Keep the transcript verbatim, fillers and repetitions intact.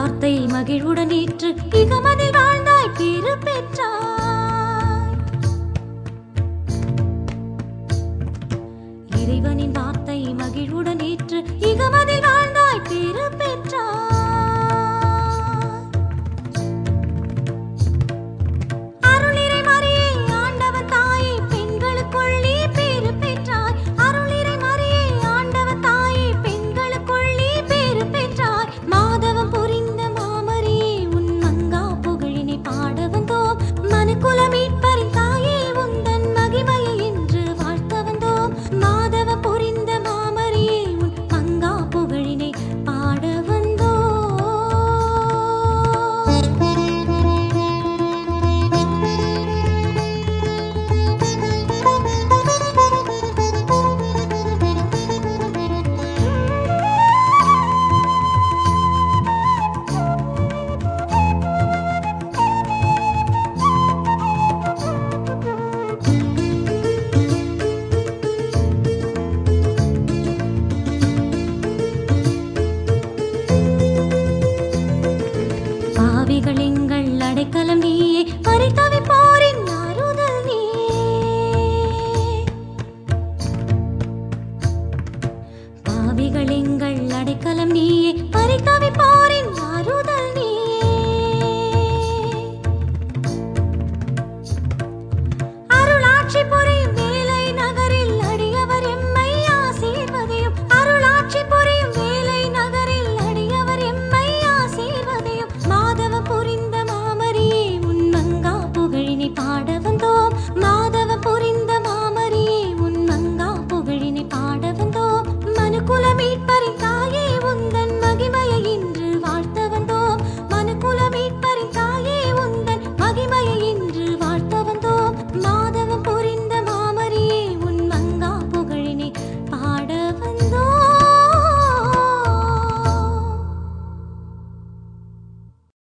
வார்த்தை மகிழ்வுடன் ஏற்று இகமதில் வாழ்ந்தாய் பேறு பெற்றாய். இறைவனின் வார்த்தை மகிழ்வுடன் ஏற்று இகமதில் வாழ்ந்தாய் பேறு பெற்றாய். அருளிறை மரியே ஆண்டவன் தாயே பெண்களுக்குள்ளே பேறு பெற்றாய். அருளிறை மரியே ஆண்டவன் தாயே பெண்களுக்குள்ளே பேறு பெற்றாய். மாதவம் புரிந்த மாமரியே உன் மங்கா புகழினை பாட வந்தோம். மனுக்குல மீட்பரின் தாயே உந்தன் மகிமையை என்று வாழ்த்த வந்தோம். மாதவம் புரிந்த மாமரியே உன் மங்கா புகழினை பாட வந்தோம். பாவிகள் எங்கள் அடைக்கலம் நீயே, பறித்த